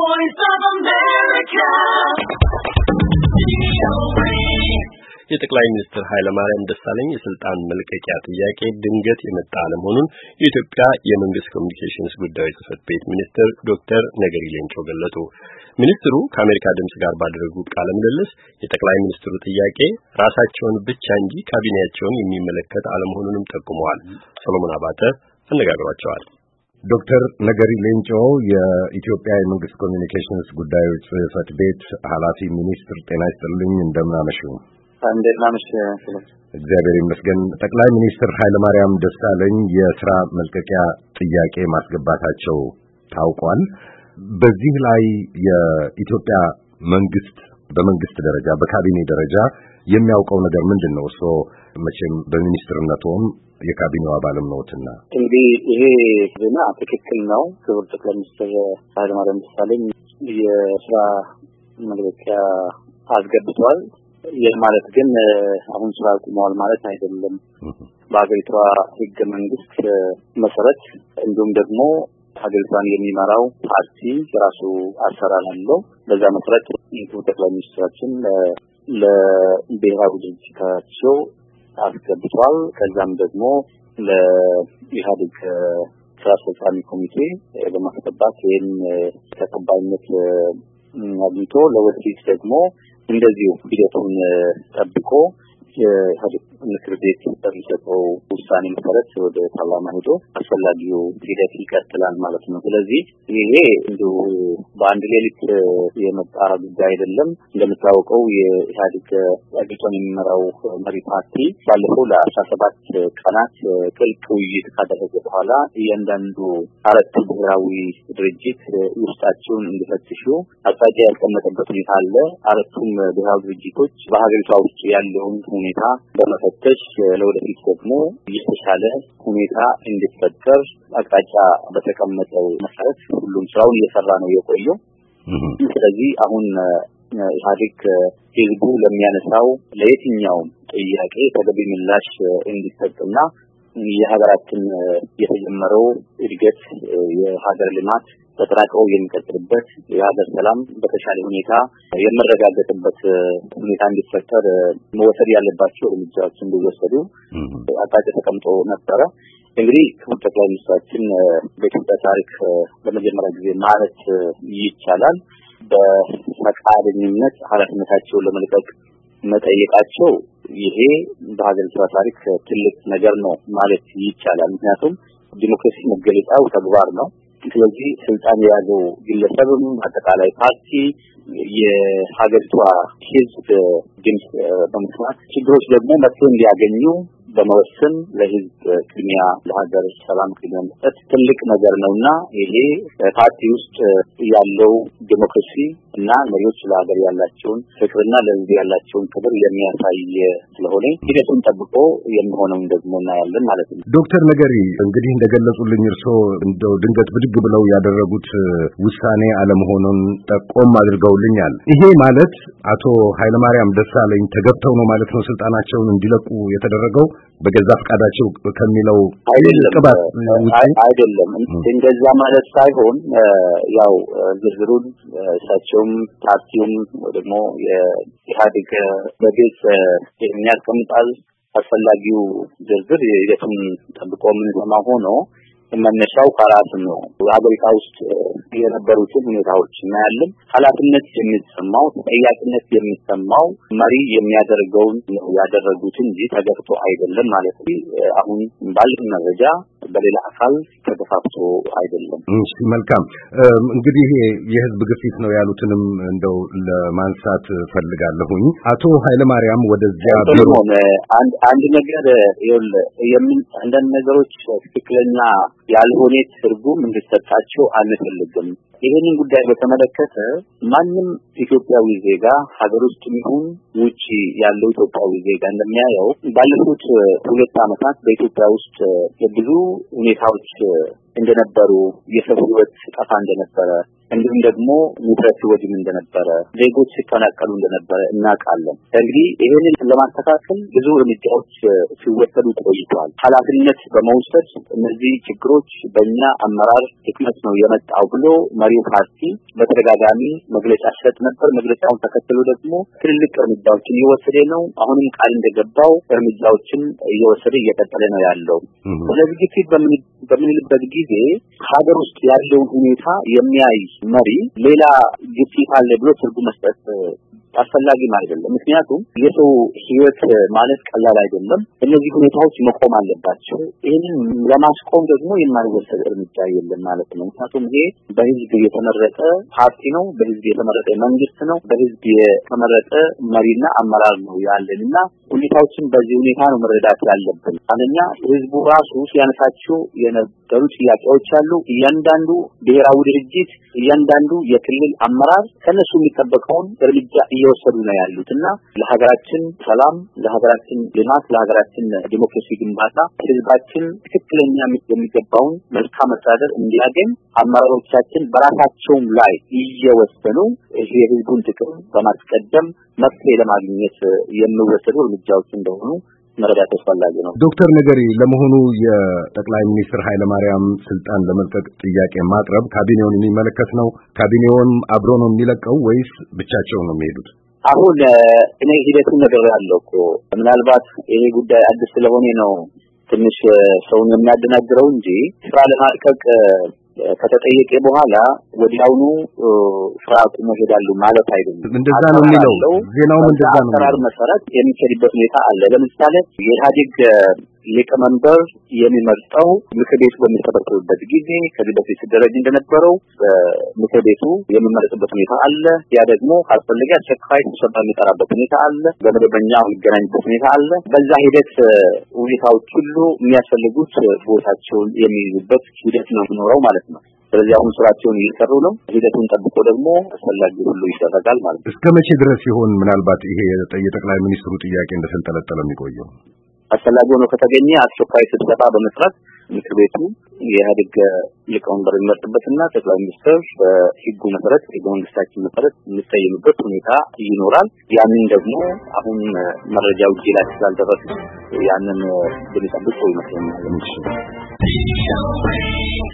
Voice of America. የጠቅላይ ሚኒስትር ኃይለማርያም ደሳለኝ የስልጣን መልቀቂያ ጥያቄ ድንገት የመጣ አለመሆኑን የኢትዮጵያ የመንግስት ኮሚኒኬሽንስ ጉዳዮች ጽሕፈት ቤት ሚኒስትር ዶክተር ነገሪ ሌንጮ ገለጹ። ሚኒስትሩ ከአሜሪካ ድምጽ ጋር ባደረጉት ቃለ ምልልስ የጠቅላይ ሚኒስትሩ ጥያቄ ራሳቸውን ብቻ እንጂ ካቢኔያቸውን የሚመለከት አለመሆኑንም ጠቁመዋል። ሰሎሞን አባተ አነጋግሯቸዋል። ዶክተር ነገሪ ሌንጮ የኢትዮጵያ የመንግስት ኮሚኒኬሽንስ ጉዳዮች ጽሕፈት ቤት ኃላፊ ሚኒስትር፣ ጤና ይስጥልኝ። እንደምናመሹ። እንደምናመሽ። እግዚአብሔር ይመስገን። ጠቅላይ ሚኒስትር ኃይለማርያም ደሳለኝ የሥራ መልቀቂያ ጥያቄ ማስገባታቸው ታውቋል። በዚህ ላይ የኢትዮጵያ መንግስት በመንግስት ደረጃ በካቢኔ ደረጃ የሚያውቀው ነገር ምንድነው? እርሶ መቼም በሚኒስትርነቶም የካቢኔው አባልም ነዎትና። እንግዲህ ይሄ ዜና ትክክል ነው። ክቡር ጠቅላይ ሚኒስትር ኃይለማርያም ደሳለኝ የሥራ መልቀቂያ አስገብተዋል። ይህ ማለት ግን አሁን ስራ አቁመዋል ማለት አይደለም። በአገሪቷ ሕገ መንግስት መሰረት እንዲሁም ደግሞ ሀገሪቷን የሚመራው ፓርቲ የራሱ አሰራር አለው። በዛ መሰረት ጠቅላይ ሚኒስትራችን ለብሔራዊ ድርጅታቸው አስገብተዋል። ከዛም ደግሞ ለኢህአዴግ ስራ አስፈጻሚ ኮሚቴ በማስገባት ይህን ተቀባይነት አግኝቶ ለወደፊት ደግሞ እንደዚሁ ሂደቱን ጠብቆ የኢህአዴግ ምክር ቤት በሚሰጠው ውሳኔ መሰረት ወደ ፓርላማ ሄዶ አስፈላጊው ሂደት ይቀጥላል ማለት ነው። ስለዚህ ይሄ እንዲሁ በአንድ ሌሊት የመጣ ጉዳይ አይደለም። እንደምታወቀው የኢህአዴግ አገሪቷን የሚመራው መሪ ፓርቲ ባለፈው ለ17 ቀናት ጥልቅ ውይይት ካደረገ በኋላ እያንዳንዱ አራቱ ብሔራዊ ድርጅት ውስጣቸውን እንዲፈትሹ አቅጣጫ ያስቀመጠበት ሁኔታ አለ። አራቱም ብሔራዊ ድርጅቶች በሀገሪቷ ውስጥ ያለውን ሁኔታ በመፈተሽ ለወደፊት ደግሞ የተሻለ ሁኔታ እንዲፈጠር አቅጣጫ በተቀመጠው መሰረት ሁሉም ስራውን እየሰራ ነው የቆየው። ስለዚህ አሁን ኢህአዴግ ህዝቡ ለሚያነሳው ለየትኛውም ጥያቄ ተገቢ ምላሽ እንዲሰጥና የሀገራችን የተጀመረው እድገት የሀገር ልማት ተጠናክሮ የሚቀጥልበት የሀገር ሰላም በተሻለ ሁኔታ የሚረጋገጥበት ሁኔታ እንዲፈጠር መወሰድ ያለባቸው እርምጃዎች እንዲወሰዱ አቅጣጫ ተቀምጦ ነበረ። እንግዲህ ክቡር ጠቅላይ ሚኒስትራችን በኢትዮጵያ ታሪክ ለመጀመሪያ ጊዜ ማለት ይቻላል በፈቃደኝነት ኃላፊነታቸውን ለመልቀቅ መጠየቃቸው ይሄ በሀገሪቷ ታሪክ ትልቅ ነገር ነው ማለት ይቻላል። ምክንያቱም ዲሞክራሲ መገለጫው ተግባር ነው። ስለዚህ ስልጣን የያዘው ግለሰብም አጠቃላይ ፓርቲ የሀገሪቷ ህዝብ ድምጽ በመስማት ችግሮች ደግሞ መፍትሄ እንዲያገኙ በመወሰን ለህዝብ ቅድሚያ ለሀገር ሰላም ቅድሚያ መስጠት ትልቅ ነገር ነውና ይሄ ፓርቲ ውስጥ ያለው ዲሞክራሲ እና መሪዎች ለሀገር ያላቸውን ፍቅርና ለህዝብ ያላቸውን ክብር የሚያሳይ ስለሆነ ሂደቱን ጠብቆ የሚሆነው ደግሞ እናያለን ማለት ነው። ዶክተር ነገሪ እንግዲህ እንደገለጹልኝ እርስዎ እንደው ድንገት ብድግ ብለው ያደረጉት ውሳኔ አለመሆኑን ጠቆም አድርገውልኛል። ይሄ ማለት አቶ ኃይለማርያም ደሳለኝ ተገብተው ነው ማለት ነው ስልጣናቸውን እንዲለቁ የተደረገው በገዛ ፈቃዳቸው ከሚለው ቅባት አይደለም። እንደዛ ማለት ሳይሆን ያው ዝርዝሩን እሳቸውም ፓርቲውም ደግሞ የኢህአዴግ በግልጽ የሚያስቀምጣል። አስፈላጊው ዝርዝር ሂደቱን ጠብቆ የምንሰማ ሆኖ መነሻው ከራስ ነው። ሀገሪቷ ውስጥ የነበሩትን ሁኔታዎች እናያለን። ኃላፊነት የሚሰማው ተጠያቂነት የሚሰማው መሪ የሚያደርገውን ነው ያደረጉት እንጂ ተገፍቶ አይደለም ማለት ነው። አሁን ባለን መረጃ በሌላ አካል ተገፋፍቶ አይደለም። እሺ፣ መልካም። እንግዲህ የህዝብ ግፊት ነው ያሉትንም እንደው ለማንሳት ፈልጋለሁኝ። አቶ ኃይለማርያም ወደዚያ ቢሮ አንድ ነገር አንዳንድ ነገሮች ትክክለኛ ያልሆነ ትርጉም እንዲሰጣቸው አንፈልግም። ይሄንን ጉዳይ በተመለከተ ማንም ኢትዮጵያዊ ዜጋ ሀገር ውስጥ ይሁን ውጪ ያለው ኢትዮጵያዊ ዜጋ እንደሚያየው ባለፉት 2 ዓመታት በኢትዮጵያ ውስጥ ብዙ ሁኔታዎች እንደነበሩ የሰው ሕይወት ጠፋ እንደነበረ እንዲሁም ደግሞ ንብረት ወድም እንደነበረ ዜጎች ሲፈናቀሉ እንደነበረ እናውቃለን። እንግዲህ ይሄንን ለማስተካከል ብዙ እርምጃዎች ሲወሰዱ ቆይተዋል። ኃላፊነት በመውሰድ እነዚህ ችግሮች በእኛ አመራር ድክመት ነው የመጣው ብሎ መሪው ፓርቲ በተደጋጋሚ መግለጫ ሲሰጥ ነበር። መግለጫውን ተከትሎ ደግሞ ትልልቅ እርምጃዎችን እየወሰደ ነው። አሁንም ቃል እንደገባው እርምጃዎችን እየወሰደ እየቀጠለ ነው ያለው። ስለዚህ ግፊት በምንልበት ጊዜ ሀገር ውስጥ ያለውን ሁኔታ የሚያይ መሪ ሌላ ግፊት አለ ብሎ ትርጉም መስጠት አስፈላጊም አይደለም። ምክንያቱም የሰው ህይወት ማለት ቀላል አይደለም። እነዚህ ሁኔታዎች መቆም አለባቸው። ይህንን ለማስቆም ደግሞ የማይወሰድ እርምጃ የለም ማለት ነው። ምክንያቱም ይሄ በህዝብ የተመረጠ ፓርቲ ነው፣ በህዝብ የተመረጠ መንግስት ነው፣ በህዝብ የተመረጠ መሪና አመራር ነው ያለንና ሁኔታዎችን በዚህ ሁኔታ ነው መረዳት ያለብን። አንደኛ ህዝቡ ራሱ ሲያነሳቸው የነበሩ ጥያቄዎች አሉ። እያንዳንዱ ብሔራዊ ድርጅት፣ እያንዳንዱ የክልል አመራር ከነሱ የሚጠበቀውን እርምጃ እየወሰዱ ነው ያሉትና ለሀገራችን ሰላም፣ ለሀገራችን ልማት፣ ለሀገራችን ዲሞክራሲ ግንባታ ህዝባችን ትክክለኛ የሚገባውን መልካም አስተዳደር እንዲያገኝ አመራሮቻችን በራሳቸውም ላይ እየወሰኑ የህዝቡን ጥቅም በማስቀደም መፍትሄ ለማግኘት የሚወሰዱ እርምጃዎች እንደሆኑ መረዳት አስፈላጊ ነው። ዶክተር ነገሪ ለመሆኑ የጠቅላይ ሚኒስትር ኃይለማርያም ስልጣን ለመልቀቅ ጥያቄ ማቅረብ ካቢኔውን የሚመለከት ነው? ካቢኔውን አብሮ ነው የሚለቀው ወይስ ብቻቸው ነው የሚሄዱት? አሁን እኔ ሂደቱን ነግሬያለሁ እኮ ምናልባት ይሄ ጉዳይ አዲስ ስለሆነ ነው ትንሽ ሰውን የሚያደናግረው እንጂ ስራ ለማልቀቅ ከተጠየቀ በኋላ ወዲያውኑ ስራ አቁሞ ሄዳሉ ማለት አይደለም። እንደዛ ነው የሚለው ዜናው። እንደዛ ነው አሰራር መሰረት የሚከድበት ሁኔታ አለ። ለምሳሌ የኢህአዴግ ሊቀመንበር የሚመርጠው ምክር ቤቱ በሚሰበሰብበት ጊዜ ከዚህ በፊት ሲደረግ እንደነበረው ምክር ቤቱ የሚመረጥበት ሁኔታ አለ። ያ ደግሞ ካስፈለገ አስቸኳይ ስብሰባ የሚጠራበት ሁኔታ አለ። በመደበኛ የሚገናኝበት ሁኔታ አለ። በዛ ሂደት ሁኔታዎች ሁሉ የሚያስፈልጉት ቦታቸውን የሚይዙበት ሂደት ነው የሚኖረው ማለት ነው። ስለዚህ አሁን ስራቸውን እየሰሩ ነው። ሂደቱን ጠብቆ ደግሞ አስፈላጊ ሁሉ ይደረጋል ማለት ነው። እስከ መቼ ድረስ ይሆን ምናልባት ይሄ የጠቅላይ ሚኒስትሩ ጥያቄ እንደተንጠለጠለ የሚቆየው? አስፈላጊ ሆኖ ከተገኘ አስቸኳይ ስብሰባ በመስራት ምክር ቤቱ የኢህአዴግ ሊቀመንበር የሚመርጥበትና ጠቅላይ ሚኒስትር በህጉ መሰረት ህገ መንግስታችን መሰረት የሚሰየምበት ሁኔታ ይኖራል። ያንን ደግሞ አሁን መረጃው እጅ ላይ ስላልደረሰ ያንን ብንጠብቅ ይመስለኛል።